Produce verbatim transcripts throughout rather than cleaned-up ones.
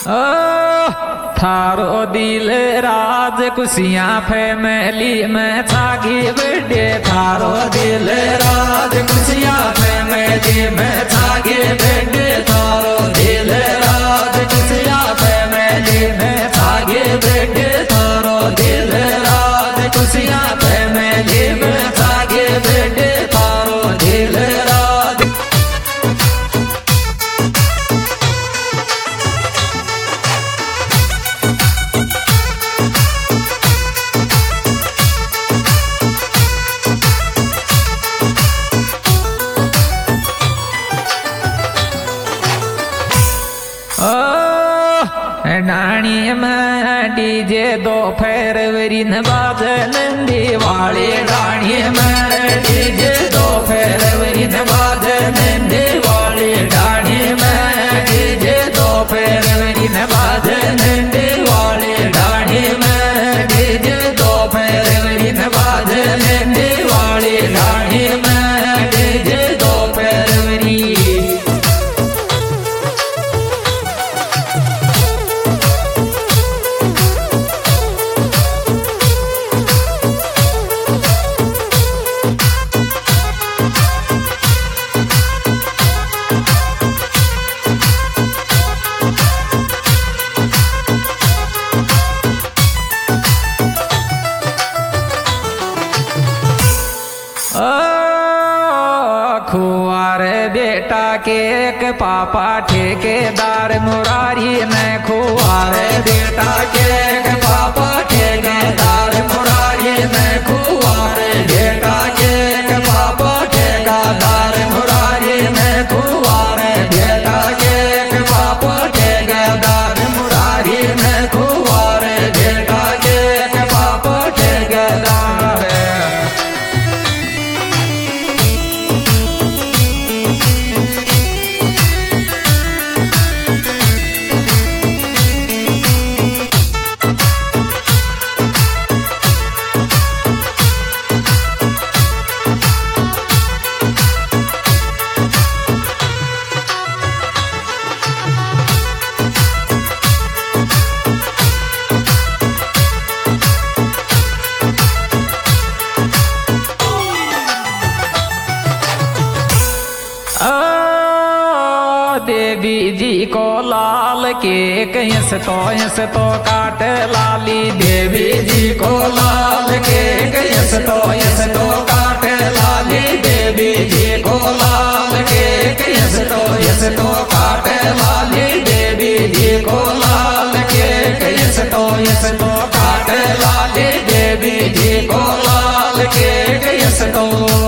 थारो दिल राज खुशियाँ फैमिली में छागी बेटे थारो दिल राज खुशियाँ फैमिली में छागी बेटे थारो दिल राज खुशियाँ फैमिली में छागी बेटे थारो दिल राज खुशियाँ फैमिली में छागी बेटे थारो दिल राज डाणी में डीजे दो फरवरी न बादल दिवाली डाणी में डीजे दो फरवरी न बादल दिवाली डाणी में डीजे दो फरवरी न बादल दिवाली डाणी में डीजे दो फरवरी न बादल दिवाली डाणी में डीजे दो फरवरी खुआर बेटा के पापा ठेकेदार मुरारी में खुआर बेटा के पापा ठेकेदार मुरारी में खुआर बेटा के पापा ठेकेदार मुरारी में खुआर बेटा के पापा ठेकेदार मुरारी में खुआर बेटा के पापा ठेकेदार देवी जी को लाल केक यस तो यस तो काट लाली देवी जी को लाल केक यस तो यस तो काट लाली देवी जी को लाल केक यस तो यस तो काट लाली देवी जी को लाल केक यस तो यस तो काट लाली देवी जी को लाल केक यस तो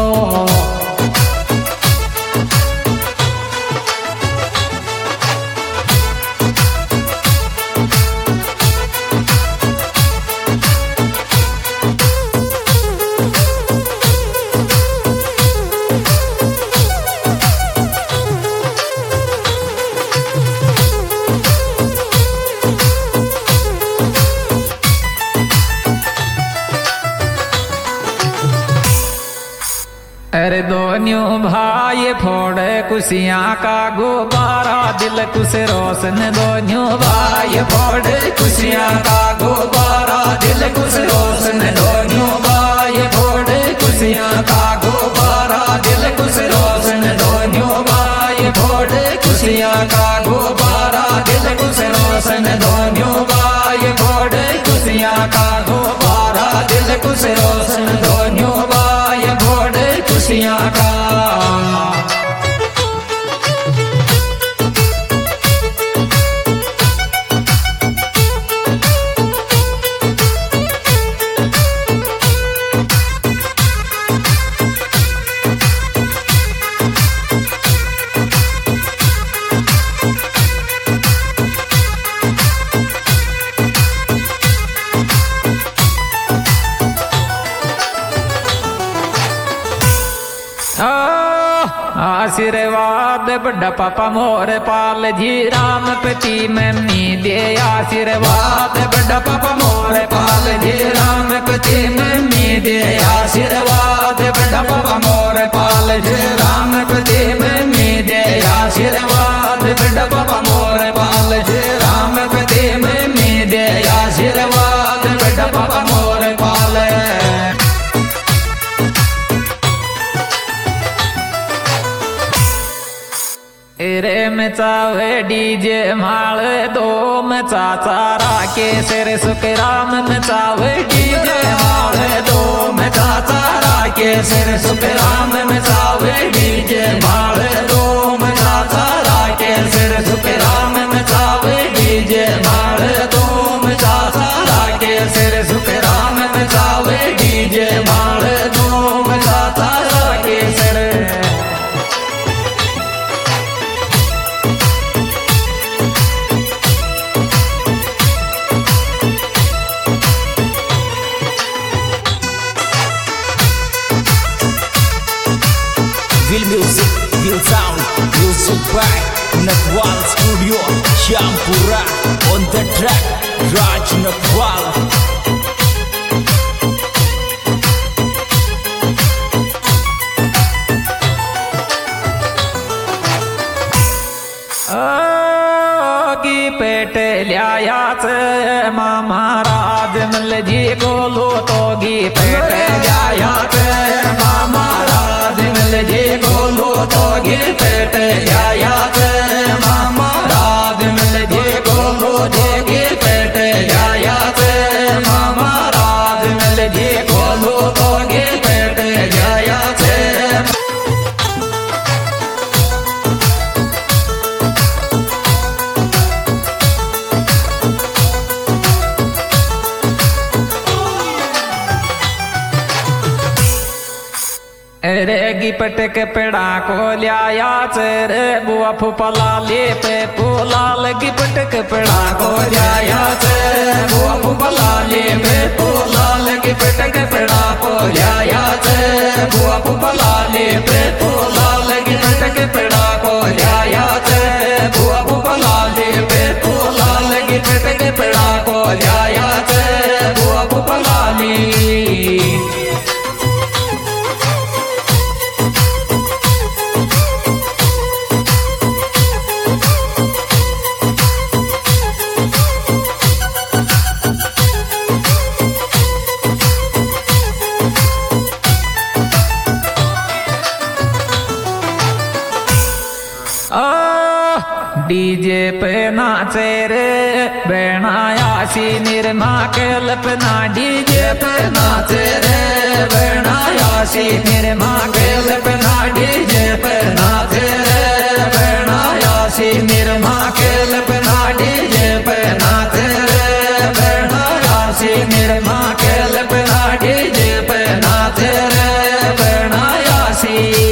अरे दोनों भाई फोड़े खुशियाँ का गुब्बारा दिल खुश रोशन दोनों भाई फोड़े खुशियाँ का गुब्बारा दिल खुश रोशन दोनों भाई फोड़े खुशियाँ का गुब्बारा दिल खुश रोशन दोनों भाई फोड़े खुशियाँ का गुब्बारा दिल खुश रोशन दोनों भाई फोड़े खुशियाँ का गुब्बारा दिल खुश रोशन दोनों भाई फोड़े खुशियाँ का आशीर्वाद बड़ा पापा मोर पाल जी राम पति मम्मी दे आशीर्वाद बड़ा पापा मोर पाल जी राम पति मम्मी दे आशीर्वाद बड़ा पापा मोर पाल जी राम पति मम्मी दे आशीर्वाद बड़ा पापा मोर पाल जी राम डीजे माल दो में चाचा राके सिर सुख राम मचावे डीजे माल दो में चाचा राके सिर सुख राम मचावे डीजे माल दो में चाचा राके सिर सुख राम मचावे डीजे माल दो में चाचा राके सिर सुख राम मचावे डीजे माल दो में चाचा राके सिर। Will music, will sound, music by Nakwal Studio, Shampura on the track, Raj Nakwal. की पेट लियाच मामा राज मिल जी गोलो तो गी पेट लियाच मामा राज मिल जी गोलो तो गी पेट लियाच मामा राज मिल जी गोलो जी गी पेट लियाच मामा राज मिल जी गोलो तो गी पेट लियाच। रेगी पटक पेड़ा को लिया रे बुआ फूफला ले पे फूलाल की पटक पेड़ा को लिया रे बुआ फूफला ले पे फूलाल की पटक पेड़ा को लिया रे बुआ फूफला ले पे फूलाल की पटक पेड़ा को लिया रे बुआ फूफला ले पे फूलाल की पटक पेड़ा को लिया रे बुआ फूफला ले। डीजे पे नाचे रे बेणायासी निर्मा केल पे ना डीजे पे नाचे रे बेणायासी निर्मा केल पे ना डीजे पे नाचे रे बेणायासी निर्मा केल पे ना डीजे पे नाचे रे बेणायासी निर्मा केल पे ना डीजे पे नाचे रे बेणायासी।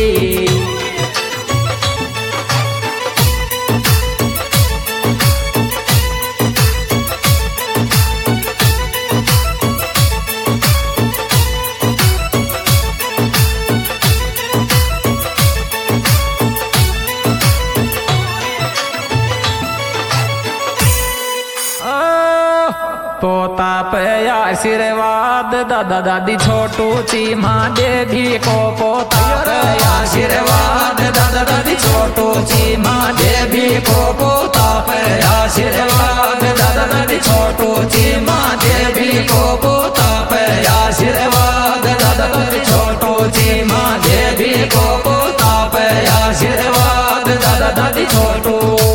पोता पे आशीर्वाद दादा दादी छोटू ची माँ देवी को पोता पे आशीर्वाद दादा दादी छोटू ची माँ देवी को पोता पे आशीर्वाद दादा दादी छोटू ची माँ देवी को पोता पे आशीर्वाद दादा दादी छोटू ची माँ देवी को पोता पे आशीर्वाद दादा दादी छोटू।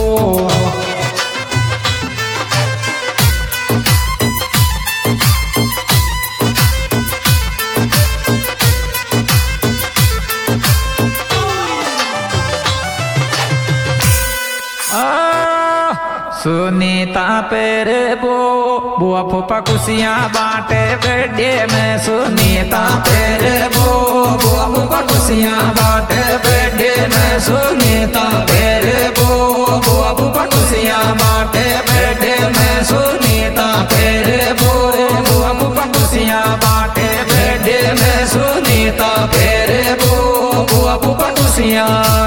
सुनीता पेरे बो बुआ फूफा खुशियाँ बांटे बेडे में सुनीता पेरे बो बुआ फूफा खुशियाँ बांटे बेडे में सुनीता पेरे बो बुआ फूफा खुशियाँ बांटे बेडे में सुनीता पेरे बो बुआ फूफा खुशियाँ बांटे बेडे में सुनीता पेरे बो बुआ फूफा खुशियाँ।